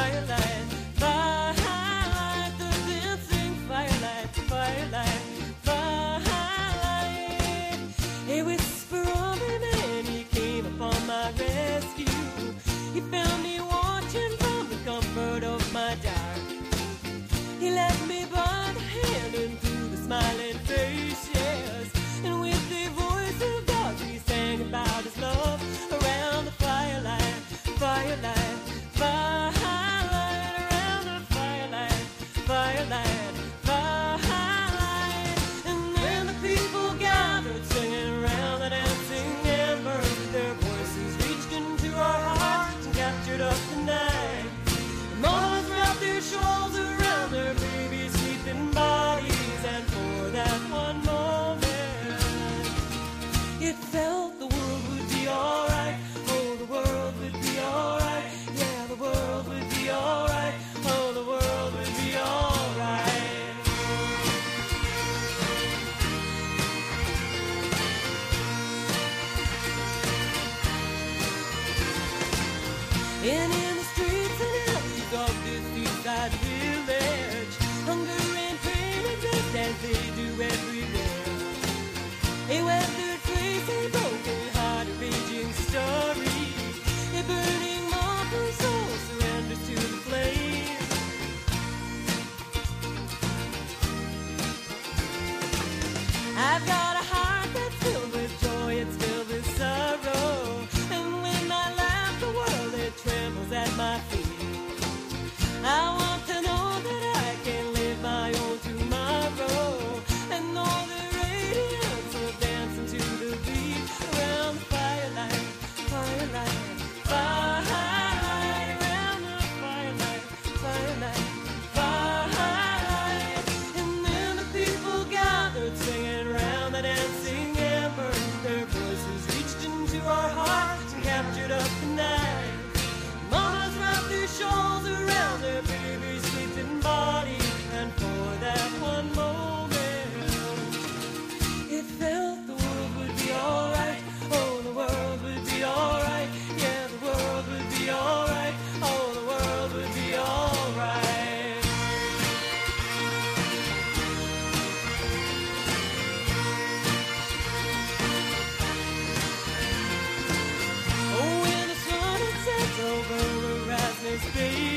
firelight, firelight, the dancing firelight, firelight, firelight. A whisper of a man, he came upon my rescue. He found me watching from the comfort of my dark. He led me by the hand into the smiling face, yes. And with the voice of God, he sang about his love around the firelight, firelight, firelight, around the firelight, firelight, firelight. And then the people gathered, singing around the dancing ember. Their voices reached into our hearts and captured us tonight. Mamas wrapped their shawls around their babies' sleeping bodies, and for that one moment, it felt the world would be alright. Oh, the world would be alright. Yeah, the world would be alright. Oh, the world would be alright. And in the streets and alleys of this seaside village, hunger and pain exist as they do everywhere. A weathered face, a broken heart, a raging story. A burning mortal soul surrenders to the flame. I've got a heart that's filled with joy, it's filled with sorrow. And when I laugh, the world, it trembles at my feet. I want to know that I can live my own tomorrow, and know the radiance of dancing to the beat around the firelight, firelight, firelight, around the firelight, firelight, firelight. And then the people gathered, singing around the dancing ember. Their voices reached into our hearts and captured us tonight. Mamas wrapped their shawls around their babies' sleeping bodies, and for that one moment, it felt the world would be alright. Oh, the world would be alright. Yeah, the world would be alright. Oh, the world would be alright. Oh, when the sun sets over the Erasmus Bay,